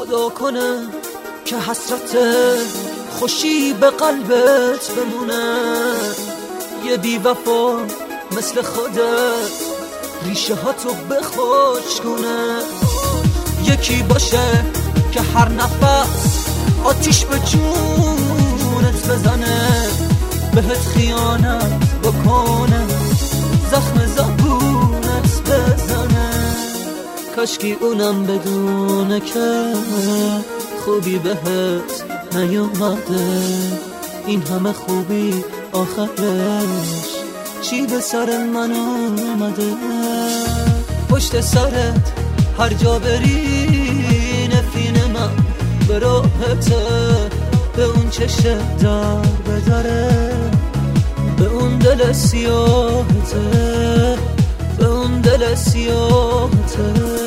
خدا کنه که حسرت خوشی به قلبت بمونه. یه بی وفا مثل خودت ریشه ها تو بخشکونه. یکی باشه که هر نفس آتیش به جونت بزنه، بهت خیانت بکنه، زخم زبونت بزنه. کاشکی اونم بدونه که خوبی بهت نیومده. این همه خوبی آخرش چی به سر من آمده؟ پشت سرت هر جا بری نفین من به راحته. به اون چشه در بدره، به اون دل سیاهته، به اون دل سیاهته.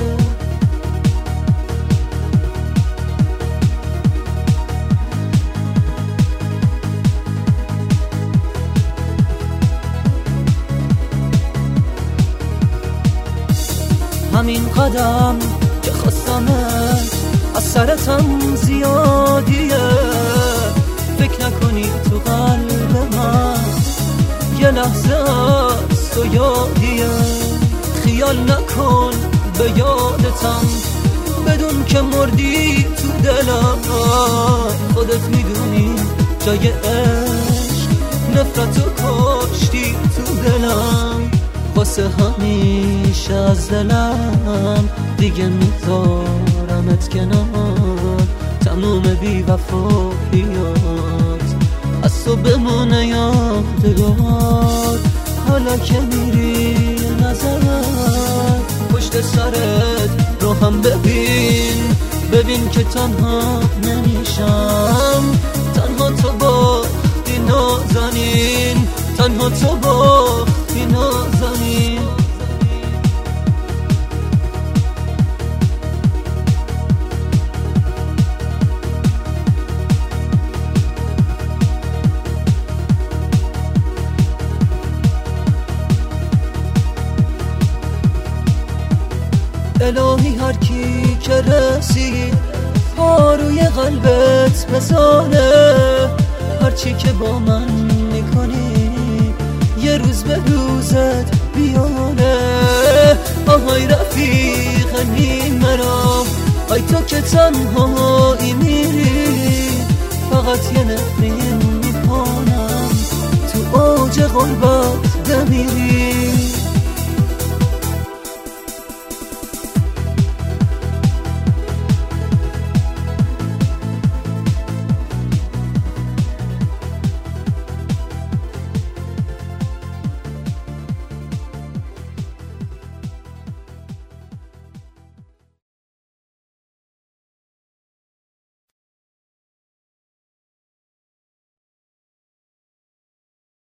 همین قدم که خواستمت از سرتم زیادیه. فکر نکنی تو قلب من یه لحظه از تو یادیه. خیال نکن به یادتم، بدون که مردی تو دلم. خودت میدونی جای عشق نفرتو کاشتی تو دلم. واسه همیشه از دلم دیگه میذارمت کنار. تموم بی وفاییات از تو بمونه یادگار. حالا که میری نظرت پشت سرت رو هم ببین، ببین که تنها نمیشم. تنها تو باختی نازنین، تنها تو باختی نازنین. الهی هر کی که رسید پا روی قلبت بزانه. هرچی که با من میکنی یه روز به روزت بیانه. آهای رفیق نیمرا، ای تو که تنهایی میری. فقط یه نفرین میکنم تو اوج غربت بمیری.